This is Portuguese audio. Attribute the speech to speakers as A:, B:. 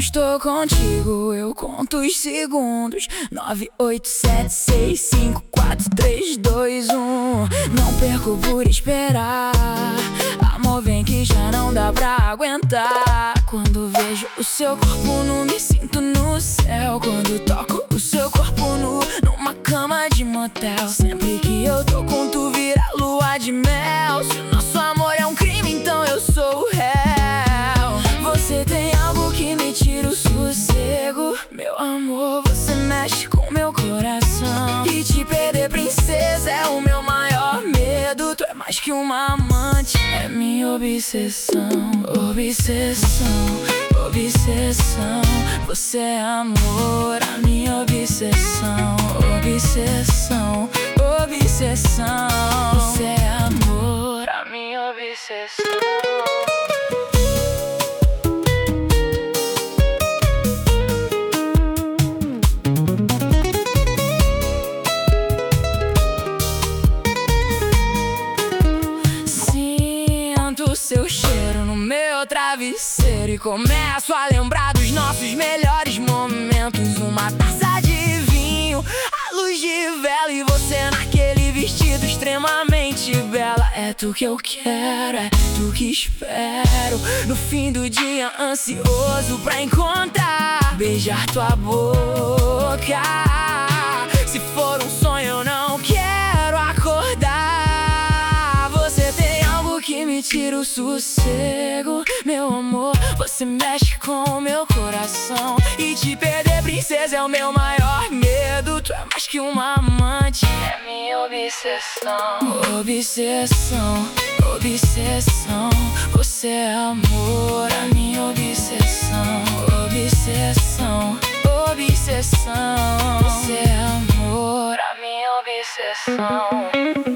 A: estou contigo, eu conto os segundos. 9, 8, 7, 6, 5, 4, 3, 2, 1. Não perco por esperar. Amor, vem que já não dá pra aguentar. Quando vejo o seu corpo nu, me sinto no céu. Quando toco o seu corpo nu, numa cama de motel. Sempre que eu tô com tu, vira lua de mel. Se o nosso amor é um crime, então eu sou o réu. Você tem algo que me tira o sossego. Meu amor, você mexe com meu coração. E te perder, princesa, é o meu maior medo. Tu é mais que uma amante, é minha obsessão. Obsessão, obsessão. Você é amor, a minha obsessão. Obsessão, obsessão. Você é amor, a minha obsessão. Sinto seu cheiro no meu travesseiro e começo a lembrar dos nossos melhores momentos. Uma taça de vinho, a luz de vela e você naquele vestido extremamente bela. É tu que eu quero, é tu que espero. No fim do dia ansioso pra encontrar, beijar tua boca. Se for um sonho eu não quero acordar. Você tem algo que me tira o sossego. Meu amor, você mexe com o meu coração. E te perder, princesa, é o meu maior medo. Tu é mais que uma amante, é minha obsessão. Obsessão, obsessão. Você é amor, a minha obsessão. Obsessão, obsessão. Você é amor, a minha obsessão.